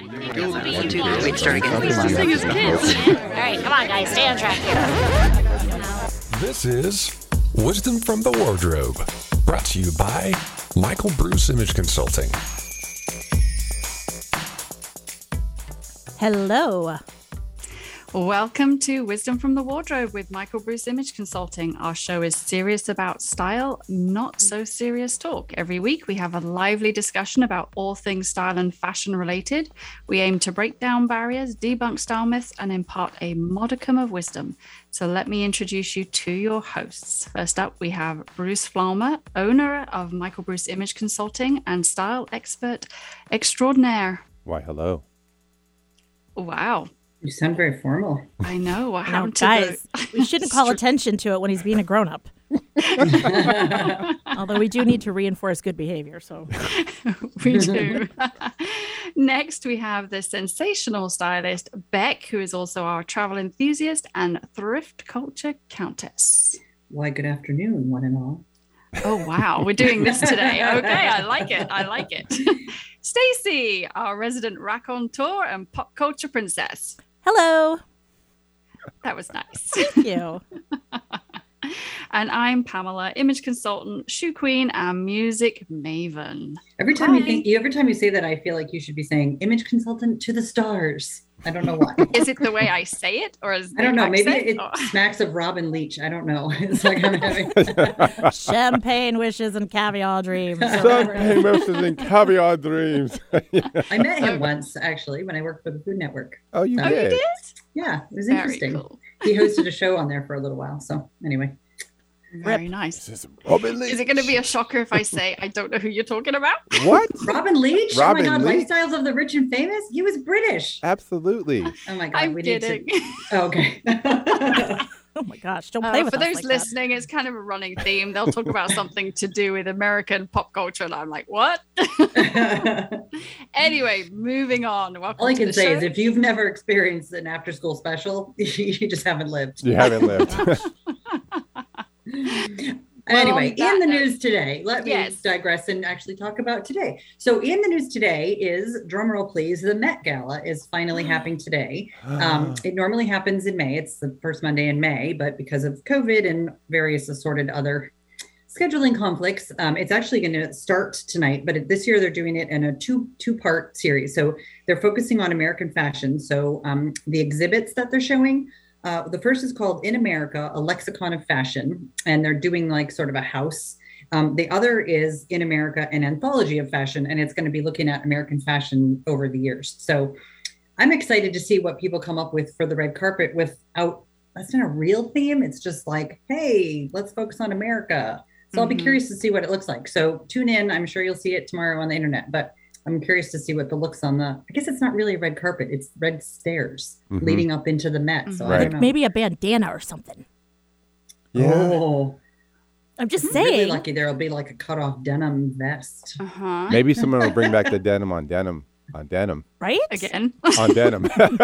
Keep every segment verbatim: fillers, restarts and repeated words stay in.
One, two, three. Wait, start again. This thing is kids. All right, come on, guys. Stay on track here. This is Wisdom from the Wardrobe, brought to you by Michael Bruce Image Consulting. Hello. Welcome to Wisdom from the Wardrobe with Michael Bruce Image Consulting. Our show is serious about style, not so serious talk. Every week we have a lively discussion about all things style and fashion related. We aim to break down barriers, debunk style myths, and impart a modicum of wisdom. So let me introduce you to your hosts. First up, we have Bruce Flaumer, owner of Michael Bruce Image Consulting and style expert extraordinaire. Why, hello. Wow. You sound very formal. I know. What happened to guys, the... we shouldn't call attention to it when he's being a grown-up. Although we do need to reinforce good behavior, so. We do. Next, we have the sensational stylist, Beck, who is also our travel enthusiast and thrift culture countess. Why, good afternoon, one and all. Oh, wow. We're doing this today. Okay, I like it. I like it. Stacey, our resident raconteur and pop culture princess. Hello. That was nice. Thank you. And I'm Pamela, image consultant, shoe queen, and music maven. Every time Hi. you think, every time you say that, I feel like you should be saying image consultant to the stars. I don't know why. Is it the way I say it, or is I don't know. Maybe accent, it or... smacks of Robin Leach. I don't know. It's like I'm having champagne wishes and caviar dreams. Champagne wishes and caviar dreams. I met him once, actually, when I worked for the Food Network. Oh, you Oh, you did? did? Yeah, it was Very interesting. cool. He hosted a show on there for a little while. So anyway. Very nice. This is Robin Leach. Is it going to be a shocker if I say I don't know who you're talking about? What? Robin Leach? Robin oh my God, Leach? Lifestyles of the Rich and Famous? He was British. Absolutely. Oh my God, I'm we kidding. need to. Oh, okay. Oh my gosh, don't play Uh, with for us those like listening, it's kind of a running theme. They'll talk about something to do with American pop culture, and I'm like, what? Anyway, moving on. Welcome All I to can the say show. is if you've never experienced an after school special, you just haven't lived. You haven't lived. Anyway, on that in the note- news today, let me Yes. digress and actually talk about today. So in the news today is, drumroll please, the Met Gala is finally happening today. Um, it normally happens in May. It's the first Monday in May, but because of COVID and various assorted other scheduling conflicts, um, it's actually going to start tonight, but this year they're doing it in a two two part series. So they're focusing on American fashion. So um, the exhibits that they're showing, uh, the first is called In America, a Lexicon of Fashion, and they're doing like sort of a house. Um, the other is In America, an Anthology of Fashion, and it's going to be looking at American fashion over the years. So I'm excited to see what people come up with for the red carpet without, that's not a real theme. It's just like, hey, let's focus on America. So I'll be Mhm. curious to see what it looks like. So tune in. I'm sure you'll see it tomorrow on the internet, but I'm curious to see what the looks on the, I guess it's not really a red carpet. It's red stairs Mhm. leading up into the Met. So I Right. don't know. Maybe a bandana or something. Yeah. Oh, I'm just really saying. lucky there'll be like a cut off denim vest. Uh-huh. Maybe someone will bring back the denim on denim on denim Right? Again. on denim.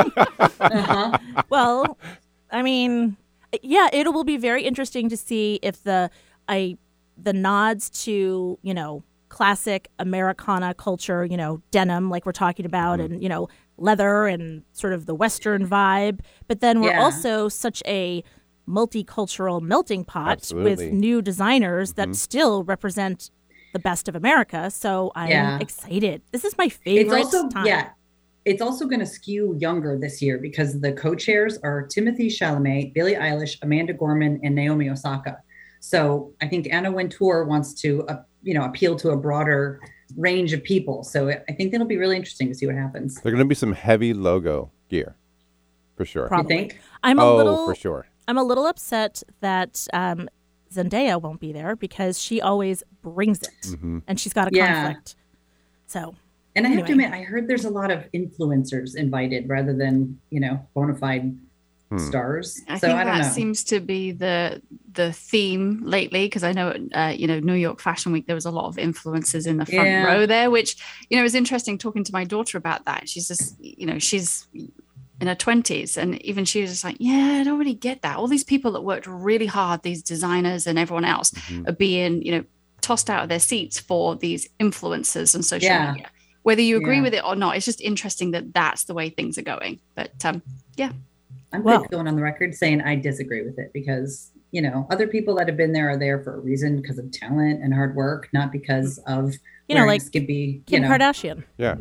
Uh-huh. Well, I mean, yeah, it will be very interesting to see if the I the nods to, you know, classic Americana culture, you know, denim like we're talking about, Mm-hmm. and, you know, leather and sort of the Western vibe. But then we're Yeah. also such a multicultural melting pot Absolutely. with new designers Mhm. that still represent the best of America. So I'm Yeah. excited. This is my It's favorite also, time. yeah, it's also going to skew younger this year because the co-chairs are Timothy Chalamet, Billie Eilish, Amanda Gorman, and Naomi Osaka. So I think Anna Wintour wants to, uh, you know, appeal to a broader range of people. So I think that'll be really interesting to see what happens. There's going to be some heavy logo gear, for sure. Probably. You think? I'm a oh, little for sure. I'm a little upset that um, Zendaya won't be there because she always brings it, Mhm. and she's got a Yeah. conflict. So, And I have to Anyway. admit, I heard there's a lot of influencers invited rather than, you know, bona fide Hmm. stars. I so think I don't that know. seems to be the the theme lately, because I know, uh, you know, New York Fashion Week, there was a lot of influencers in the front Yeah. row there, which, you know, was interesting talking to my daughter about that. She's just, you know, she's in her twenties, and even she was just like, yeah, I don't really get that. All these people that worked really hard, these designers and everyone else, Mhm. are being, you know, tossed out of their seats for these influencers and social Yeah. media. whether you agree Yeah. with it or not, it's just interesting that that's the way things are going. But um, yeah. I'm Well- good going on the record saying I disagree with it because, you know, other people that have been there are there for a reason because of talent and hard work, not because of You know, wearing like skimpy, Kim you know. Kardashian. Yeah.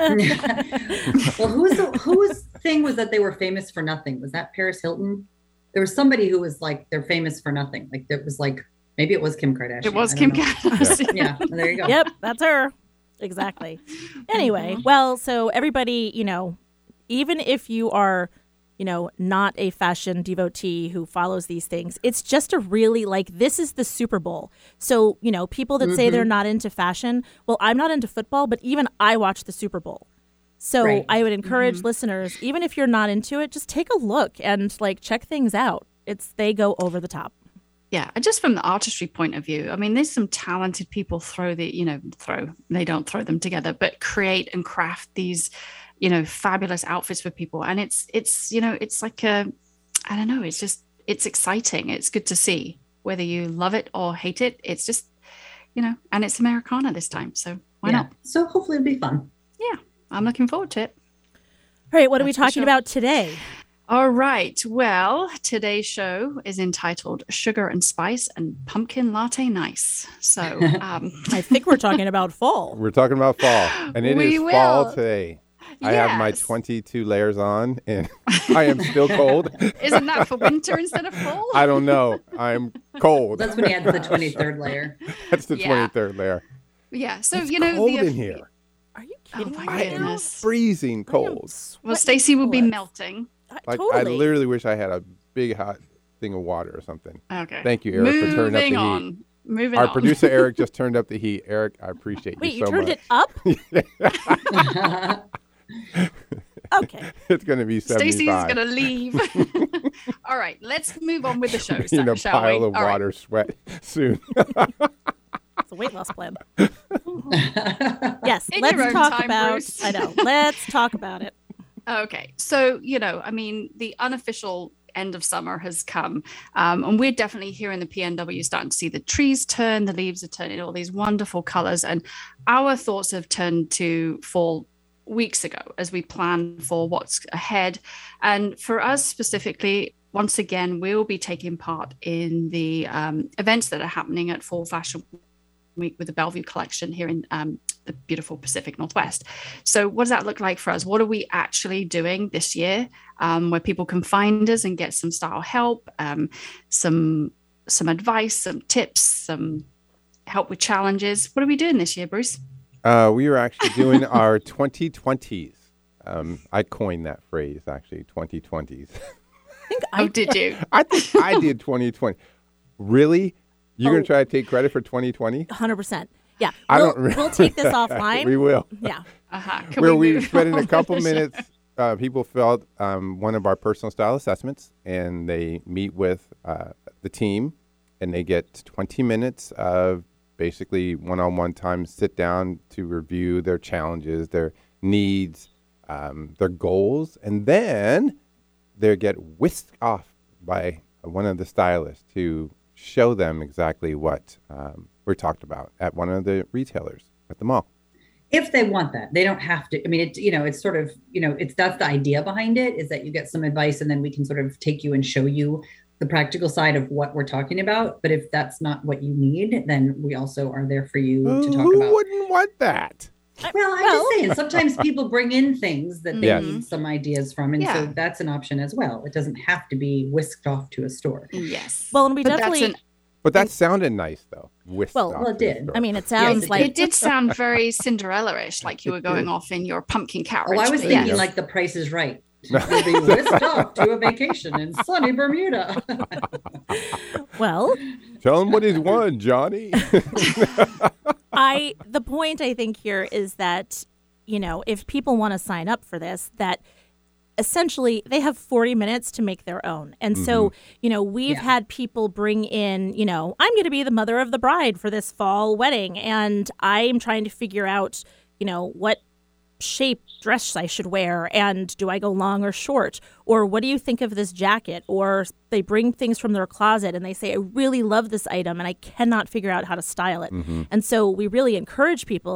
Well, who's the whose thing was that they were famous for nothing? Was that Paris Hilton? There was somebody who was like they're famous for nothing. Like there was like maybe it was Kim Kardashian. It was I Kim don't know. Kardashian. Yeah, there you go. Yep, that's her. Exactly. Anyway, well, so everybody, you know, even if you are, you know, not a fashion devotee who follows these things, it's just a really like this is the Super Bowl. So, you know, people that say they're not into fashion, well, I'm not into football, but even I watch the Super Bowl. So Right. I would encourage listeners, even if you're not into it, just take a look and like check things out. It's they go over the top. Yeah, and just from the artistry point of view, I mean, there's some talented people throw the, you know, throw, they don't throw them together, but create and craft these, you know, fabulous outfits for people. And it's, it's, you know, it's like a, I don't know, it's just, it's exciting. It's good to see whether you love it or hate it. It's just, you know, and it's Americana this time. So why Yeah. not? So hopefully it'll be fun. Yeah, I'm looking forward to it. All right, what are we That's for talking sure. about today? All right. Well, today's show is entitled Sugar and Spice and Pumpkin Latte Nice. So, um, I think we're talking about fall. We're talking about fall, and it is We fall will. today. I have my Yes. twenty-two layers on, and I am still cold. Isn't that for winter instead of fall? I don't know. I'm cold. That's when you add the twenty-third layer. That's the Yeah. twenty-third layer. Yeah. So, It's you know, cold the, in here. Are you Oh kidding my me? I right now? am goodness. freezing I am cold. Well, sweating Stacey will be bullets. melting. Uh, Like I totally. literally wish I had a big hot thing of water or something. Okay. Thank you, Eric, Moving for turning up the on. heat. Moving Our on. producer Eric just turned up the heat. Eric, I appreciate Wait, you you so turned much. it up? Okay. It's going to be Stacey's seventy-five. going to leave. All right. Let's move on with the show, in a shall pile we? of All right. water sweat soon. It's a weight loss plan. Yes, In let's your own talk time, about Bruce. I know. Let's talk about it. Okay. So, you know, I mean, the unofficial end of summer has come. Um, and we're definitely here in the P N W starting to see the trees turn, the leaves are turning, all these wonderful colors. And our thoughts have turned to fall weeks ago as we plan for what's ahead. And for us specifically, once again, we'll be taking part in the um, events that are happening at Fall Fashion Week with the Bellevue collection here in um, the beautiful Pacific Northwest. So what does that look like for us? What are we actually doing this year um, where people can find us and get some style help, um, some some advice, some tips, some help with challenges? What are we doing this year, Bruce? Uh, we are actually doing our twenty twenties. Um, I coined that phrase, actually, twenty twenties. I think Oh, I did you? I think I did twenty twenty. Really? You're going Oh. to try to take credit for twenty twenty? one hundred percent. Yeah. I we'll, don't re- we'll take this offline. We will. Yeah. Uh-huh. Can Where we, move spent in on a with couple the show? minutes, uh, people filled um, one of our personal style assessments, and they meet with uh, the team, and they get twenty minutes of basically one-on-one time, sit down to review their challenges, their needs, um, their goals, and then they get whisked off by one of the stylists to show them exactly what um, we talked about at one of the retailers at the mall. If they want that, they don't have to. I mean, it, you know, it's sort of, you know, it's, that's the idea behind it, is that you get some advice and then we can sort of take you and show you the practical side of what we're talking about. But if that's not what you need, then we also are there for you to talk Who about. wouldn't want that? Well, I'm Well- just saying, sometimes people bring in things that they Yes. need some ideas from. And so Yeah. that's an option as well. It doesn't have to be whisked off to a store. Yes. Well, and we But that's definitely. an- But that sounded nice, though. Whisked Well- off Well, it to the did. store. I mean, it sounds it like it did sound very Cinderella-ish, like you were going off in your pumpkin carriage. Oh, I was but thinking yes. like The Price is Right. You'll be whisked off to a vacation in sunny Bermuda. well, Tell him what he's won, Johnny. I the point I think here is that, you know, if people want to sign up for this, that essentially they have forty minutes to make their own. And so, you know, we've Yeah. had people bring in, you know, I'm going to be the mother of the bride for this fall wedding, and I'm trying to figure out, you know, what shape dress I should wear, and do I go long or short, or what do you think of this jacket? Or they bring things from their closet and they say, I really love this item and I cannot figure out how to style it. And so we really encourage people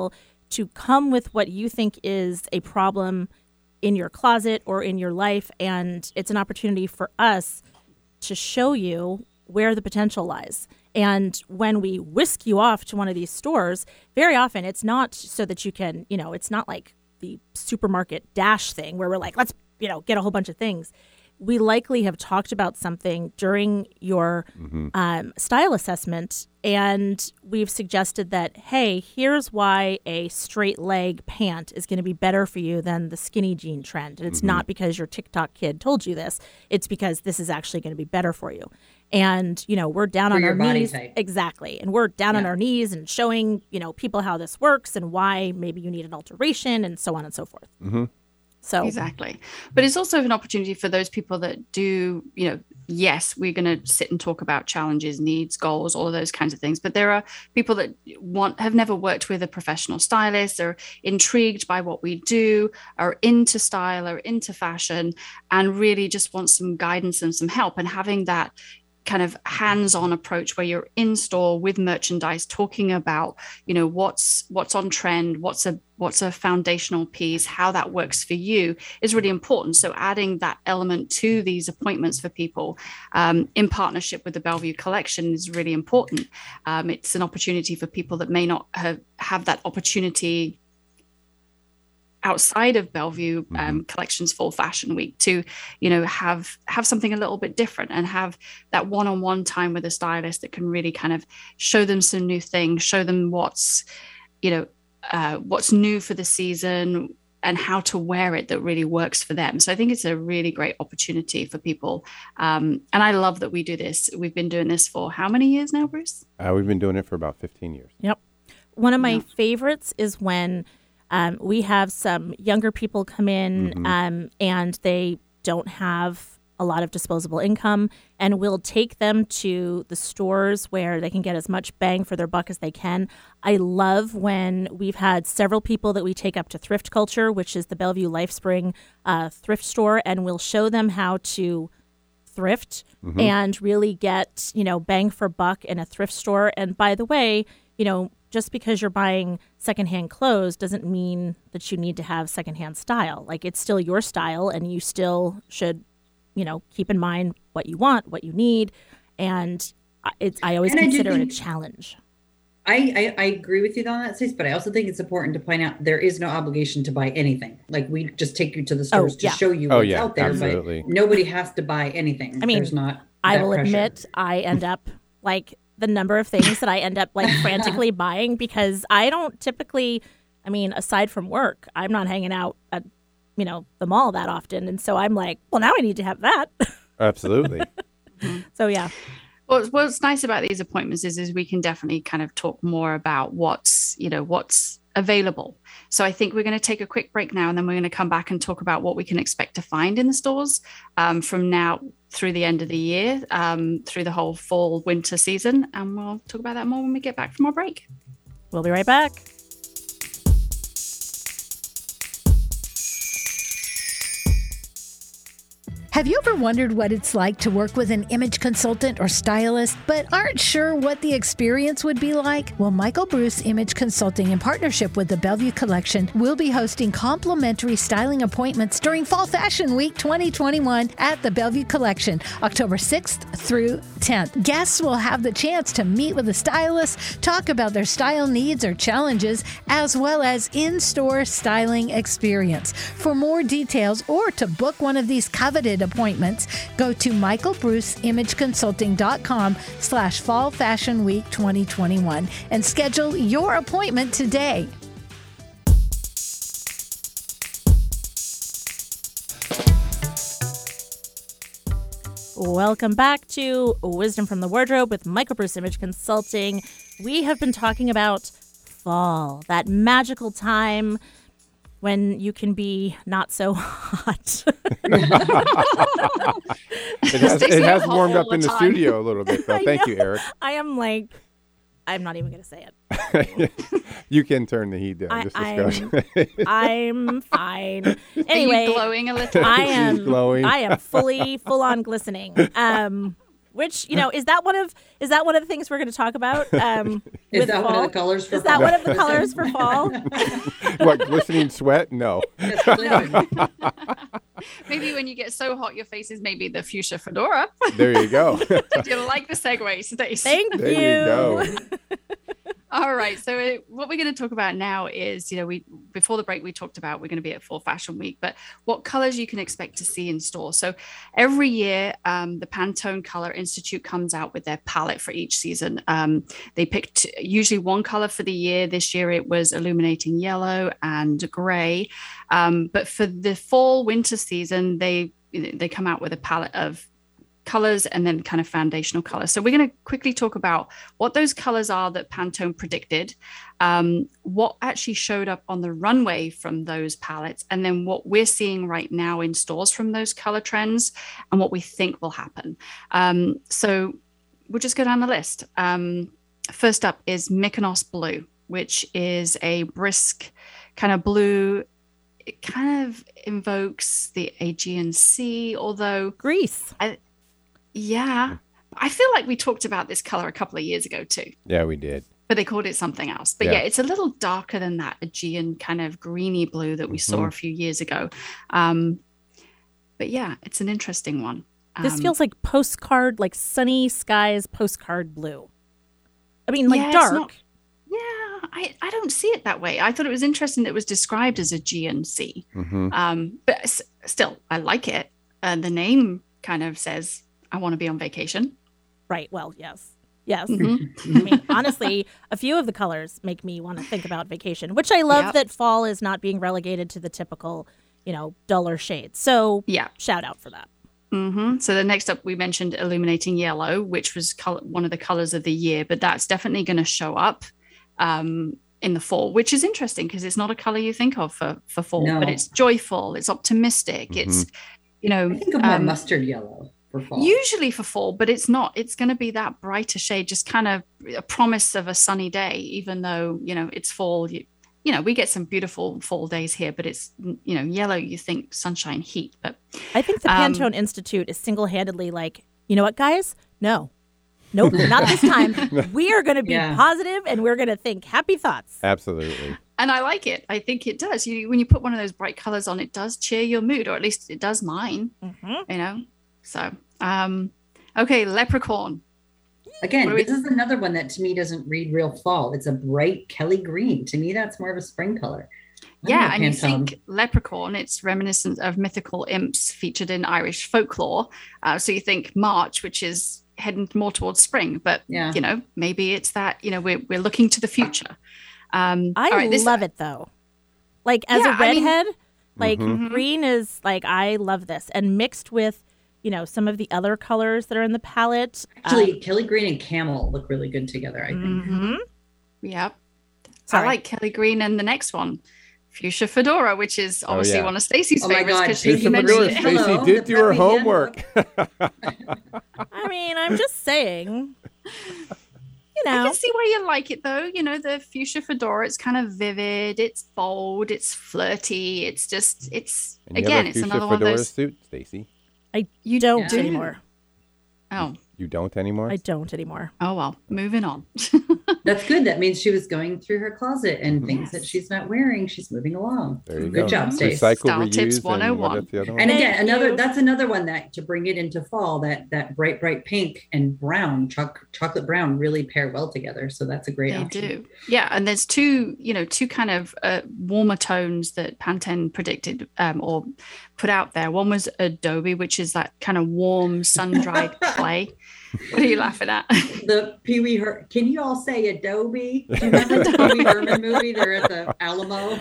to come with what you think is a problem in your closet or in your life, and it's an opportunity for us to show you where the potential lies. And when we whisk you off to one of these stores, very often it's not so that you can, you know, it's not like the supermarket dash thing where we're like, let's, you know, get a whole bunch of things. We likely have talked about something during your mm-hmm. um, style assessment, and we've suggested that, hey, here's why a straight leg pant is going to be better for you than the skinny jean trend. And it's mm-hmm. not because your TikTok kid told you this. It's because this is actually going to be better for you. And, you know, we're down for on your our body knees. type. Exactly. And we're down yeah. on our knees and showing, you know, people how this works and why maybe you need an alteration and so on and so forth. Mm-hmm. So exactly. But it's also an opportunity for those people that do, you know, yes, we're going to sit and talk about challenges, needs, goals, all of those kinds of things. But there are people that want, have never worked with a professional stylist, are intrigued by what we do, are into style, are into fashion, and really just want some guidance and some help. And having that kind of hands-on approach where you're in store with merchandise talking about, you know, what's what's on trend, what's a what's a foundational piece, how that works for you is really important. So adding that element to these appointments for people um, in partnership with the Bellevue Collection is really important. Um, it's an opportunity for people that may not have, have that opportunity outside of Bellevue um, mm-hmm. Collections Fall Fashion Week to, you know, have have something a little bit different and have that one-on-one time with a stylist that can really kind of show them some new things, show them what's, you know, uh, what's new for the season and how to wear it that really works for them. So I think it's a really great opportunity for people. Um, and I love that we do this. We've been doing this for how many years now, Bruce? Uh, we've been doing it for about fifteen years. Yep. One of my yeah. favorites is when Um, we have some younger people come in mm-hmm. um, and they don't have a lot of disposable income, and we'll take them to the stores where they can get as much bang for their buck as they can. I love when we've had several people that we take up to Thrift Culture, which is the Bellevue LifeSpring uh, thrift store, and we'll show them how to thrift mm-hmm. and really get, you know, bang for buck in a thrift store. And by the way, you know, just because you're buying secondhand clothes doesn't mean that you need to have secondhand style. Like, it's still your style, and you still should, you know, keep in mind what you want, what you need. And it's, I always and consider I it a think, challenge. I, I, I agree with you on that, Sis, but I also think it's important to point out there is no obligation to buy anything. Like, we just take you to the stores oh, yeah. to show you oh, what's yeah, out there, absolutely. but nobody has to buy anything. I mean, There's not I that will pressure. admit I end up like the number of things that I end up like frantically buying because I don't typically, I mean, aside from work, I'm not hanging out at, you know, the mall that often. And so I'm like, well, now I need to have that. Absolutely. So, yeah. Well, what's nice about these appointments is, is we can definitely kind of talk more about what's, you know, what's available. So I think we're going to take a quick break now, and then we're going to come back and talk about what we can expect to find in the stores um, from now through the end of the year, um, through the whole fall winter season. And we'll talk about that more when we get back from our break. We'll be right back. Have you ever wondered what it's like to work with an image consultant or stylist, but aren't sure what the experience would be like? Well, Michael Bruce Image Consulting, in partnership with the Bellevue Collection, will be hosting complimentary styling appointments during Fall Fashion Week twenty twenty-one at the Bellevue Collection, October sixth through tenth. Guests will have the chance to meet with a stylist, talk about their style needs or challenges, as well as in-store styling experience. For more details or to book one of these coveted appointments, go to michael bruce image consulting dot com slash fall fashion week twenty twenty-one and schedule your appointment today. Welcome back to Wisdom from the Wardrobe with Michael Bruce Image Consulting. We have been talking about fall, that magical time when you can be not so hot. it has, it has warmed up in the studio a little bit, though. Thank you, Eric. I am like, I'm not even going to say it. You can turn the heat down. I, Just I'm, I'm fine. Anyway, Are you glowing a little? I am She's glowing. I am fully, full on glistening. Um, Which, you know, is that one of is that one of the things we're going to talk about? Um, Is with that fall? one of the colors for Is that fall? one of the colors for fall? What, glistening sweat? No. Yes, glitter. Maybe when you get so hot, your face is maybe the fuchsia fedora. There you go. Did you like the segue, Stacey? Thank There you. you go. All right. So it, what we're going to talk about now is, you know, we before the break we talked about we're going to be at Fall Fashion Week, but what colors you can expect to see in store. So every year, um, the Pantone Color Institute comes out with their palette for each season. Um, they picked usually one color for the year. This year it was illuminating yellow and gray, um, but for the fall winter season, they they come out with a palette of colors and then kind of foundational colors. So we're going to quickly talk about what those colors are that Pantone predicted, um, what actually showed up on the runway from those palettes, and then what we're seeing right now in stores from those color trends and what we think will happen. Um, so we'll just go down the list. Um, first up is Mykonos Blue, which is a brisk kind of blue. It kind of invokes the Aegean Sea, although Greece. I, yeah, I feel like we talked about this color a couple of years ago too, Yeah, we did. but they called it something else. But Yeah. yeah, it's a little darker than that Aegean kind of greeny blue that we saw a few years ago. Um, but yeah, it's an interesting one. This Um, feels like postcard, like sunny skies postcard blue. I mean, like yeah, it's dark. not- yeah, I, I don't see it that way. I thought it was interesting that it was described as Aegean Sea. Mm-hmm. Um, but s- still, I like it. Uh, the name kind of says, I want to be on vacation. Right. Well, yes. Yes. Mhm. I mean, honestly, a few of the colors make me want to think about vacation, which I love Yep. that fall is not being relegated to the typical, you know, duller shades. So Yeah. shout out for that. hmm So the next up, we mentioned illuminating yellow, which was color, one of the colors of the year, but that's definitely going to show up um, in the fall, which is interesting because it's not a color you think of for, for fall, No. but it's joyful, it's optimistic, it's, you know, I think of more um, mustard yellow for fall. usually for fall, but it's not. It's going to be that brighter shade, just kind of a promise of a sunny day, even though, you know, it's fall. You, you know, we get some beautiful fall days here, but it's, you know, yellow, you think sunshine, heat. But I think the Um, Pantone Institute is single-handedly like, you know what, guys? No. Nope, not this time. We are going to be Yeah. positive and we're going to think happy thoughts. Absolutely. And I like it. I think it does. You when you put one of those bright colors on, it does cheer your mood, or at least it does mine. Mm-hmm. You know. So, um, okay, leprechaun. Again, What do we- this is another one that to me doesn't read real fall. It's a bright Kelly green. To me, that's more of a spring color. I Yeah, don't know, and you Pantone. think leprechaun, it's reminiscent of mythical imps featured in Irish folklore. Uh, so you think March, which is heading more towards spring, but Yeah. you know, maybe it's that, you know, we're we're looking to the future. Um, I all right, this- love it though. Like as Yeah, a I mean- redhead, like Mhm. green is like I love this, and mixed with, you know, some of the other colors that are in the palette. Actually, Kelly green and camel look really good together, I think. hmm Yep. Sorry. I like Kelly Green and the next one, Fuchsia Fedora, which is obviously yeah. one of Stacey's Oh my favorites God, because she Stacey mentioned Fedora, it. Hello, Stacey did the do her preppy homework. I mean, I'm just saying. You I know, can see why you like it though. You know, the Fuchsia Fedora, it's kind of vivid, it's bold, it's flirty, it's just, it's, And you again, have a it's fuchsia another one of fedora those. suit, Stacey. I You don't Yeah. anymore. Oh, You don't anymore? I don't anymore. oh well, moving on. That's good. That means she was going through her closet and things Yes. that she's not wearing, she's moving along. There you good go. job, Stace. Recycle, Style reuse, tips and one oh one. what's the other one? And Thank again, another you. that's another one that to bring it into fall, that that bright, bright pink and brown, choc- chocolate brown really pair well together. So that's a great They option. do. Yeah. And there's two, you know, two kind of uh, warmer tones that Pantene predicted um, or put out there. One was Adobe, which is that kind of warm, sun-dried clay. What are you laughing at? The Pee Wee Her- can you all say Adobe? Do you remember the Pee Wee Herman movie? They're at the Alamo.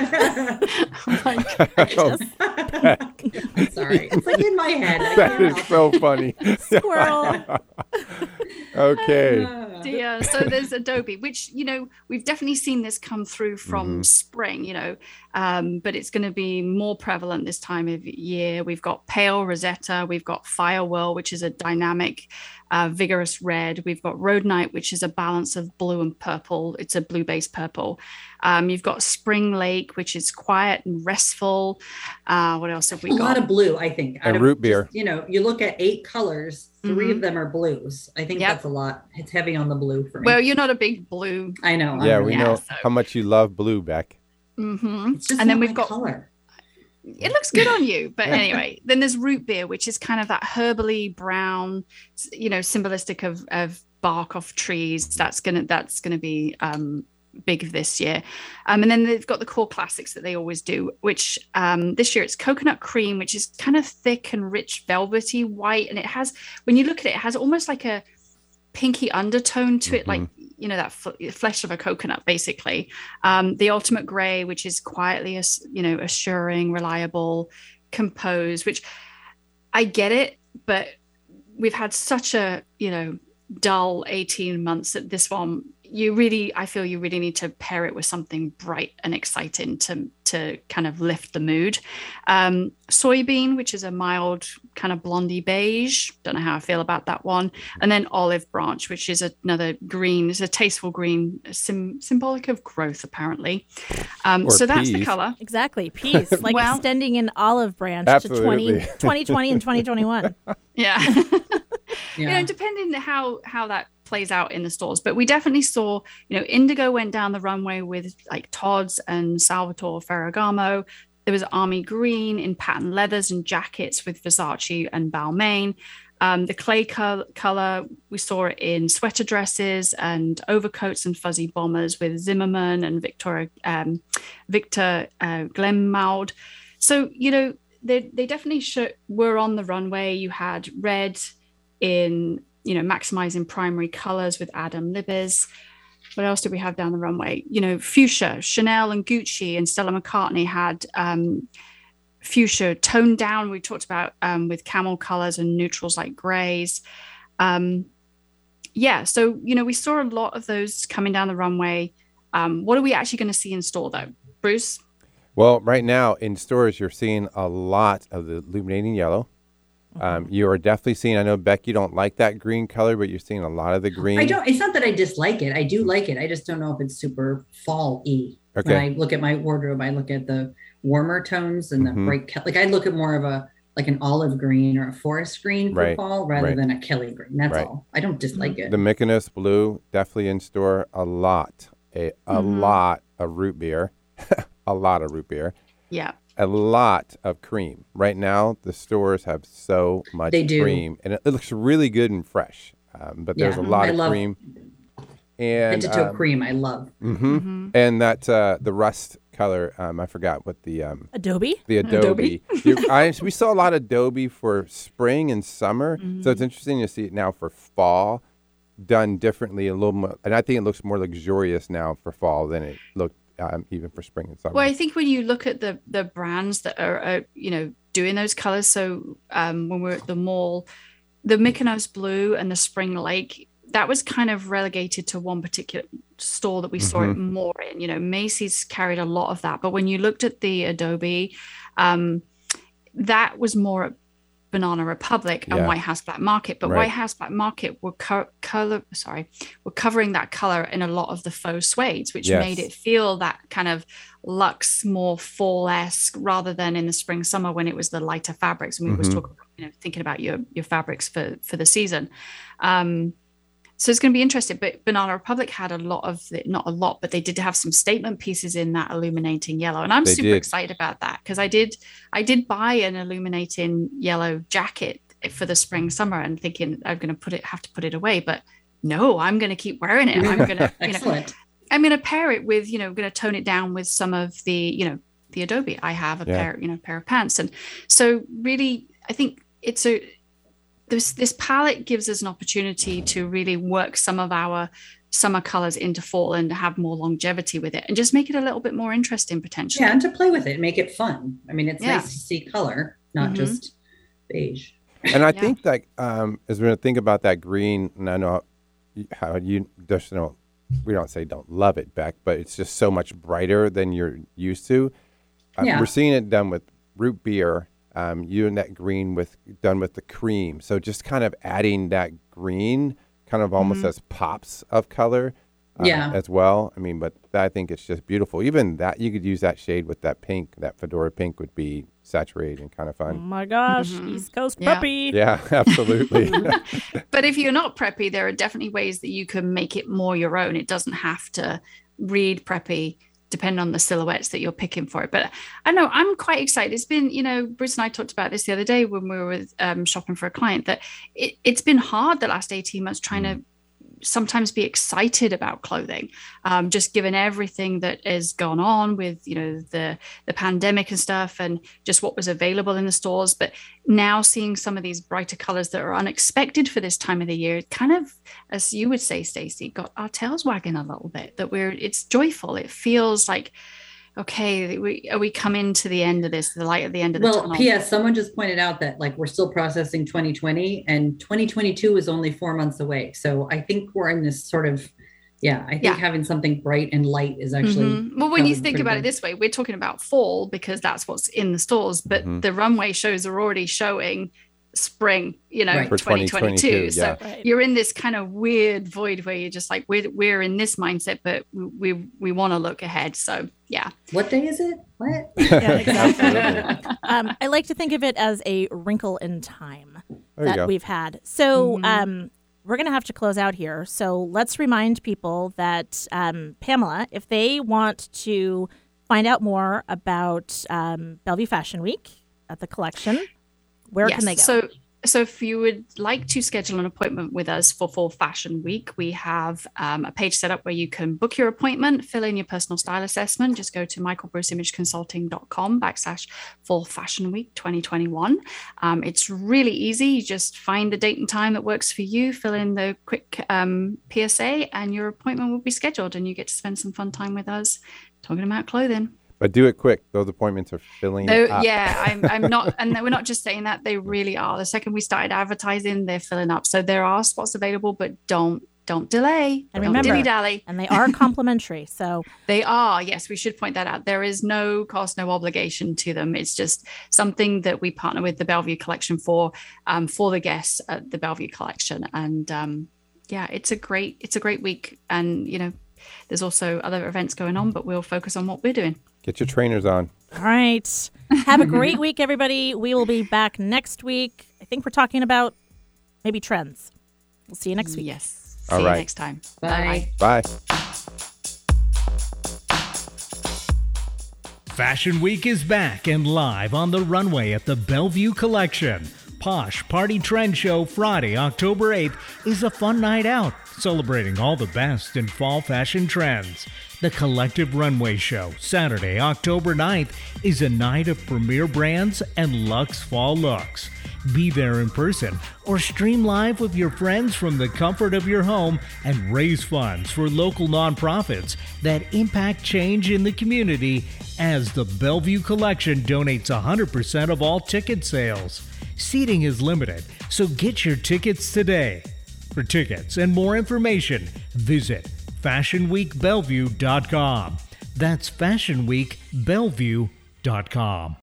Oh my God. I'm sorry. It's like in my head. I That can't is help so funny. Squirrel. Okay. it. Oh dear. So there's Adobe, which, you know, we've definitely seen this come through from Mm-hmm. spring, you know, um, but it's going to be more prevalent this time of year. We've got Pale Rosetta, we've got Firewhirl, which is a dynamic, uh, vigorous red. We've got Rhodonite, which is a balance of blue and purple. It's a blue-based purple. Um, you've got Spring Lake, which is quiet and restful. Uh, what else have we a got? lot of blue, I think. And Out of root beer. just, you know, you look at eight colors, 3 Mhm. of them are blues. I think Yep. that's a lot. It's heavy on the blue for me. Well, you're not a big blue. I know. I'm Yeah, really we Yeah, know so- how much you love blue, Beck. hmm It's just And then not we've my got color. it looks good on you, but anyway, then there's root beer, which is kind of that herbally brown, you know, symbolistic of of bark off trees. That's gonna that's gonna be um big this year. Um and then they've got the core classics that they always do, which um this year it's coconut cream, which is kind of thick and rich velvety white, and it has, when you look at it, it has almost like a pinky undertone to it, like, you know, that f- flesh of a coconut, basically. Um, the ultimate gray, which is quietly, as you know, assuring, reliable, composed, which I get it, but we've had such a, you know, dull eighteen months at this one. You really, I feel you really need to pair it with something bright and exciting to to kind of lift the mood. Um, soybean, which is a mild kind of blondie beige. Don't know how I feel about that one. And then olive branch, which is another green. It's a tasteful green, sim- symbolic of growth, apparently. Um, Or so that's the peas. color. Exactly. Peace. Like Well- extending an olive branch Absolutely. to twenty, twenty twenty and twenty twenty-one. Yeah. Yeah. You know, depending how how that plays out in the stores. But we definitely saw, you know, Indigo went down the runway with like Todd's and Salvatore Ferragamo. There was Army Green in patterned leathers and jackets with Versace and Balmain. Um, the clay col- color, we saw it in sweater dresses and overcoats and fuzzy bombers with Zimmerman and Victoria, um, Victor uh, Glenmaud. So, you know, they, they definitely sh- were on the runway. You had red in, you know, maximizing primary colors with Adam Libes. What else did we have down the runway? You know, fuchsia, Chanel and Gucci and Stella McCartney had um, fuchsia toned down. We talked about um, with camel colors and neutrals like grays. Um, yeah, so, you know, we saw a lot of those coming down the runway. Um, what are we actually going to see in store, though? Bruce? Well, right now in stores, you're seeing a lot of the illuminating yellow. Um, you are definitely seeing, I know, Beck, you don't like that green color, but you're seeing a lot of the green. I don't, it's not that I dislike it. I do like it. I just don't know if it's super fall-y. Okay. When I look at my wardrobe, I look at the warmer tones and the Mhm. bright, Ke- like I look at more of a, like an olive green or a forest green for Right, fall rather right. than a Kelly green. That's Right. all. I don't dislike it. The Mykonos blue, definitely in store. A lot, a, a Mhm. lot of root beer, a lot of root beer, Yeah. a lot of cream. Right now, the stores have so much They do. cream, and it, it looks really good and fresh. Um, but there's Yeah, a lot I of love cream. Head And to toe um, cream, I love. mhm. Mhm. and that uh, the rust color. Um, I forgot what the um, Adobe? the Adobe. You- I, we saw a lot of Adobe for spring and summer, so it's interesting to see it now for fall, done differently a little more. And I think it looks more luxurious now for fall than it looked um, even for spring and summer. Well, I think when you look at the the brands that are, are you know, doing those colors, so um, when we we're at the mall, the Mykonos blue and the Spring Lake, that was kind of relegated to one particular store that we saw it more in. You know, Macy's carried a lot of that, but when you looked at the Adobe, um, that was more at Banana Republic and Yeah. White House Black Market. But Right. White House Black Market were co- color, sorry, were covering that color in a lot of the faux suedes, which Yes. made it feel that kind of luxe, more fall-esque, rather than in the spring summer when it was the lighter fabrics. And we was Mhm. talking, you know, thinking about your your fabrics for for the season. Um, so it's going to be interesting. But Banana Republic had a lot of the, not a lot, but they did have some statement pieces in that illuminating yellow, and I'm They super did. excited about that because I did I did buy an illuminating yellow jacket for the spring summer, and thinking I'm going to put it have to put it away, but no, I'm going to keep wearing it. I'm going to you know Excellent. I'm going to pair it with, you know, going to tone it down with some of the, you know, the Adobe. I have a Yeah. pair, you know, pair of pants. And so really, I think it's a, this, this palette gives us an opportunity to really work some of our summer colors into fall and have more longevity with it and just make it a little bit more interesting potentially. Yeah, and to play with it, make it fun. I mean, it's Yeah. nice to see color, not Mhm. just beige. And I Yeah. think that um, as we're going to think about that green, and I know how you just don't, we don't say don't love it, Beck, but it's just so much brighter than you're used to. Um, Yeah. We're seeing it done with root beer, um, Unit green with done with the cream. So just kind of adding that green, kind of almost Mm-hmm. as pops of color. Uh, Yeah. As well. I mean, but I think it's just beautiful. Even that, you could use that shade with that pink. That fedora pink would be saturated and kind of Oh fun. my gosh, East Coast Yeah. preppy. Yeah, absolutely. But if you're not preppy, there are definitely ways that you can make it more your own. It doesn't have to read preppy, depending on the silhouettes that you're picking for it. But I know I'm quite excited. It's been, you know, Bruce and I talked about this the other day when we were with, um, shopping for a client, that it, it's been hard the last eighteen months trying to sometimes be excited about clothing, um, just given everything that has gone on with, you know, the the pandemic and stuff, and just what was available in the stores. But now seeing some of these brighter colors that are unexpected for this time of the year, it kind of, as you would say, Stacey, got our tails wagging a little bit. That we're, it's joyful. It feels like, okay, we are we coming to the end of this, the light at the end of the Well, tunnel. P S someone just pointed out that like we're still processing twenty twenty and twenty twenty-two is only four months away. So I think we're in this sort of, yeah, I think Yeah. having something bright and light is actually. Mhm. Well, when you probably think pretty about good. it this way, we're talking about fall because that's what's in the stores, but Mhm. the runway shows are already showing spring, you know, Right. For twenty twenty-two. twenty twenty-two, So yeah. Right. you're in this kind of weird void where you're just like, we're, we're in this mindset, but we, we, we want to look ahead. So yeah. What day is it? What? Yeah, exactly. um, I like to think of it as a wrinkle in time There you that go. we've had. So um, we're going to have to close out here. So let's remind people that um, Pamela, if they want to find out more about um, Bellevue Fashion Week at the collection, where Yes. can they go? So, so if you would like to schedule an appointment with us for Fall Fashion Week, we have um, a page set up where you can book your appointment, fill in your personal style assessment. Just go to michael bruce image consulting dot com backslash Fall Fashion Week twenty twenty-one. Um, it's really easy. You just find the date and time that works for you, fill in the quick um, P S A, and your appointment will be scheduled, and you get to spend some fun time with us talking about clothing. But do it quick. Those appointments are filling No, up. yeah, I'm, I'm not, and we're not just saying that, they really are. The second we started advertising, they're filling up. So there are spots available, but don't, don't delay. And don't remember- dilly dally. and they are complimentary. So They are. Yes, we should point that out. There is no cost, no obligation to them. It's just something that we partner with the Bellevue Collection for, um, for the guests at the Bellevue Collection. And um, yeah, it's a great, it's a great week. And you know, there's also other events going on, but we'll focus on what we're doing. Get your trainers on. all right. Have a great week, everybody. We will be back next week. I think we're talking about maybe trends. We'll see you next week. Yes. See All you right. next time. Bye. Bye. Fashion Week is back and live on the runway at the Bellevue Collection. Posh Party Trend Show Friday, October eighth is a fun night out, celebrating all the best in fall fashion trends. The Collective Runway Show, Saturday, October ninth, is a night of premier brands and luxe fall looks. Be there in person or stream live with your friends from the comfort of your home and raise funds for local nonprofits that impact change in the community as the Bellevue Collection donates one hundred percent of all ticket sales. Seating is limited, so get your tickets today. For tickets and more information, visit fashion week bellevue dot com. That's fashion week bellevue dot com.